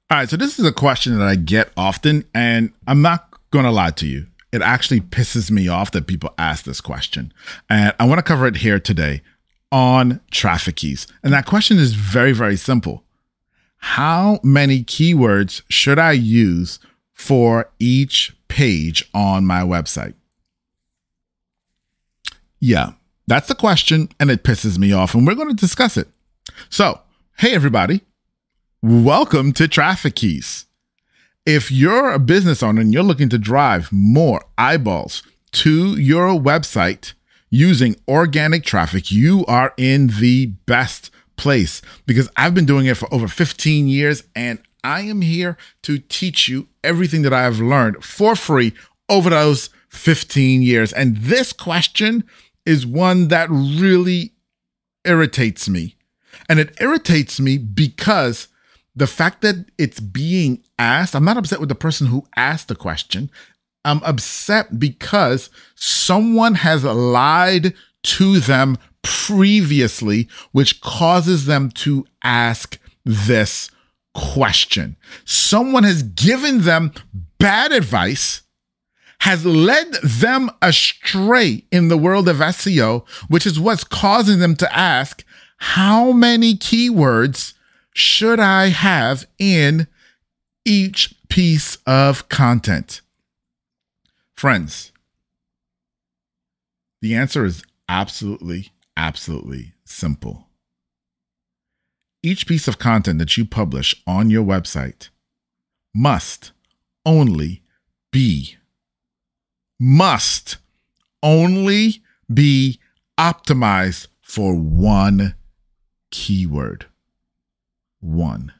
All right, so this is a question that I get often, and I'm not going to lie to you. It actually pisses me off that people ask this question. And I want to cover it here today on Traffic Keys. And that question is very, very simple. How many keywords should I use for each page on my website? Yeah, that's the question, and it pisses me off, and we're going to discuss it. So, hey, everybody. Welcome to Traffic Keys. If you're a business owner and you're looking to drive more eyeballs to your website using organic traffic, you are in the best place because I've been doing it for over 15 years and I am here to teach you everything that I have learned for free over those 15 years. And this question is one that really irritates me. And it irritates me because the fact that it's being asked, I'm not upset with the person who asked the question. I'm upset because someone has lied to them previously, which causes them to ask this question. Someone has given them bad advice, has led them astray in the world of SEO, which is what's causing them to ask, how many keywords should I have in each piece of content? Friends, the answer is absolutely simple. Each piece of content that you publish on your website must only be optimized for one keyword. One.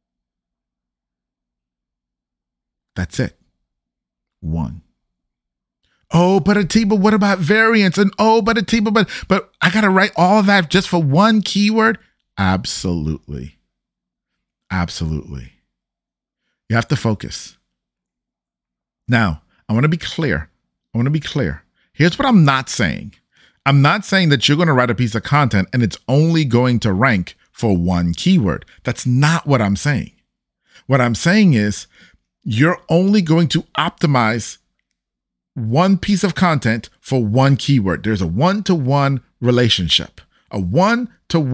That's it. One. Oh, but what about variants? And but I got to write all of that just for one keyword? Absolutely. Absolutely. You have to focus. Now, I want to be clear. Here's what I'm not saying. I'm not saying that you're going to write a piece of content and it's only going to rank for one keyword. That's not what I'm saying. What I'm saying is you're only going to optimize one piece of content for one keyword. There's a one-to-one relationship. Why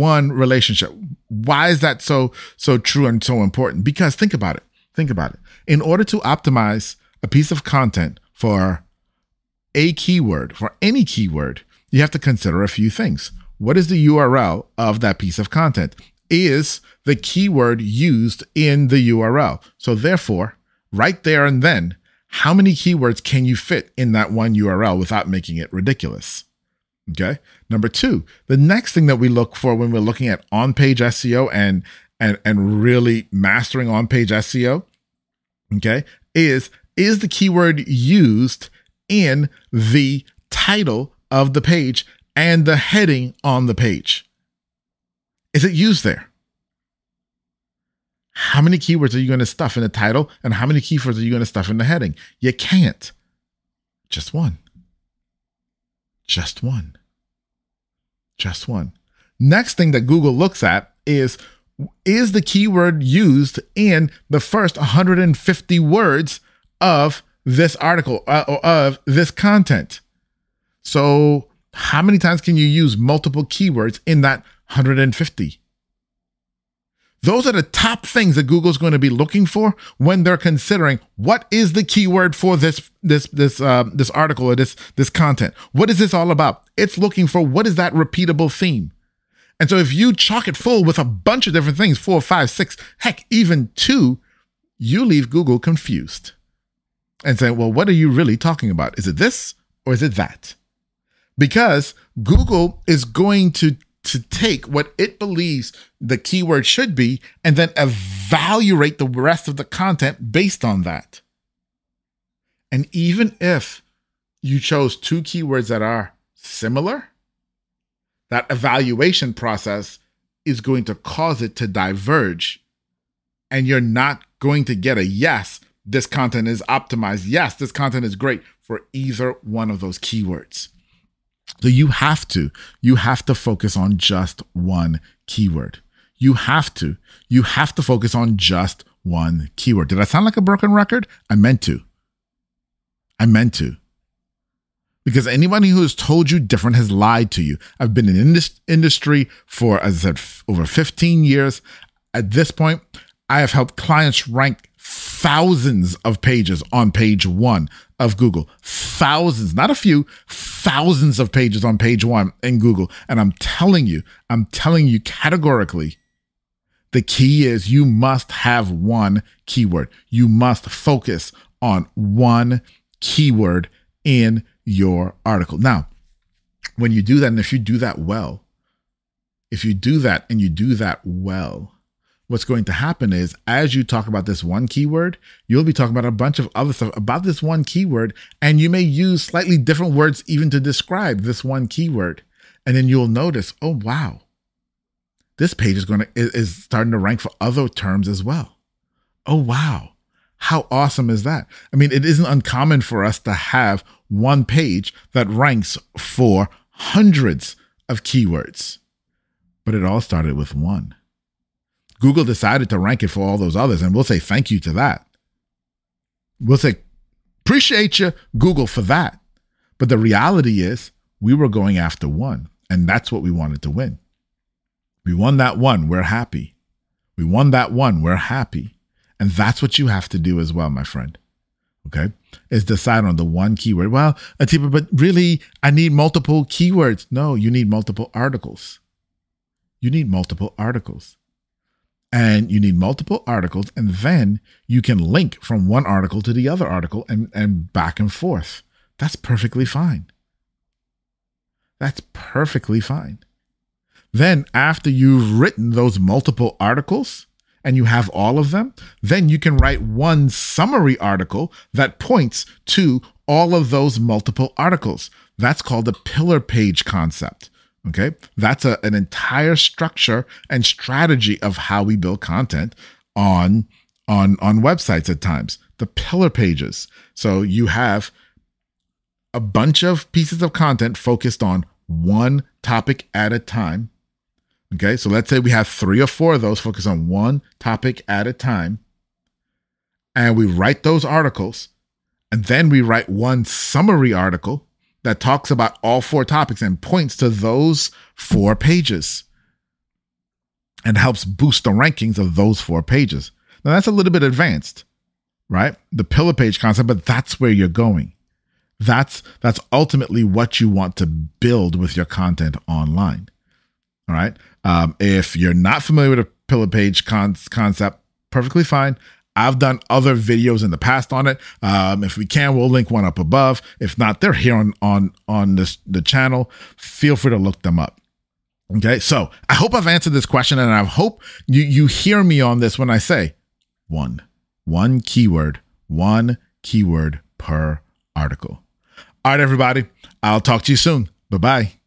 is that so true and so important? Because think about it. In order to optimize a piece of content for a keyword, for any keyword, you have to consider a few things. What is the URL of that piece of content? Is the keyword used in the URL? So therefore, right there and then, how many keywords can you fit in that one URL without making it ridiculous? Okay. Number two, the next thing that we look for when we're looking at on-page SEO and really mastering on-page SEO, okay, is the keyword used in the title of the page and the heading on the page? Is it used there? How many keywords are you going to stuff in the title and how many keywords are you going to stuff in the heading? You can't. Just one. Next thing that Google looks at is the keyword used in the first 150 words of this article, of this content? So how many times can you use multiple keywords in that 150? Those are the top things that Google's going to be looking for when they're considering what is the keyword for this article or this content. What is this all about? It's looking for what is that repeatable theme. And so if you chock it full with a bunch of different things, 4, 5, 6, heck, even 2, you leave Google confused and saying, well, what are you really talking about? Is it this or is it that? Because Google is going to take what it believes the keyword should be and then evaluate the rest of the content based on that. And even if you chose 2 keywords that are similar, that evaluation process is going to cause it to diverge. And you're not going to get a yes, this content is optimized. Yes, this content is great for either one of those keywords. So you have to focus on just one keyword. You have to focus on just one keyword. Did I sound like a broken record? I meant to. Because anybody who has told you different has lied to you. I've been in this industry for, as I said, over 15 years. At this point, I have helped clients rank thousands of pages on page one of Google. Thousands, not a few, thousands of pages on page one in Google. And I'm telling you categorically, the key is you must have one keyword. You must focus on one keyword in your article. Now, when you do that, and if you do that well, what's going to happen is as you talk about this one keyword, you'll be talking about a bunch of other stuff about this one keyword, and you may use slightly different words even to describe this one keyword. And then you'll notice, oh, wow, this page is starting to rank for other terms as well. Oh, wow. How awesome is that? I mean, it isn't uncommon for us to have one page that ranks for hundreds of keywords, but it all started with one. Google decided to rank it for all those others, and we'll say thank you to that. We'll say, appreciate you, Google, for that. But the reality is we were going after one, and that's what we wanted to win. We won that one, we're happy. We won that one, we're happy. And that's what you have to do as well, my friend. Okay? Is decide on the one keyword. Well, Atiba, but really, I need multiple keywords. No, you need multiple articles. And you need multiple articles, and then you can link from one article to the other article and back and forth. That's perfectly fine. Then after you've written those multiple articles and you have all of them, then you can write one summary article that points to all of those multiple articles. That's called the pillar page concept. Okay, that's an entire structure and strategy of how we build content on websites at times. The pillar pages. So you have a bunch of pieces of content focused on one topic at a time. Okay, so let's say we have 3 or 4 of those focused on one topic at a time, and we write those articles, and then we write one summary article that talks about all 4 topics and points to those 4 pages and helps boost the rankings of those 4 pages. Now that's a little bit advanced, right? The pillar page concept, but that's where you're going. That's ultimately what you want to build with your content online. All right. If you're not familiar with a pillar page concept, perfectly fine. I've done other videos in the past on it. If we can, we'll link one up above. If not, they're here on the channel. Feel free to look them up. Okay. So I hope I've answered this question, and I hope you hear me on this when I say one keyword per article. All right, everybody. I'll talk to you soon. Bye-bye.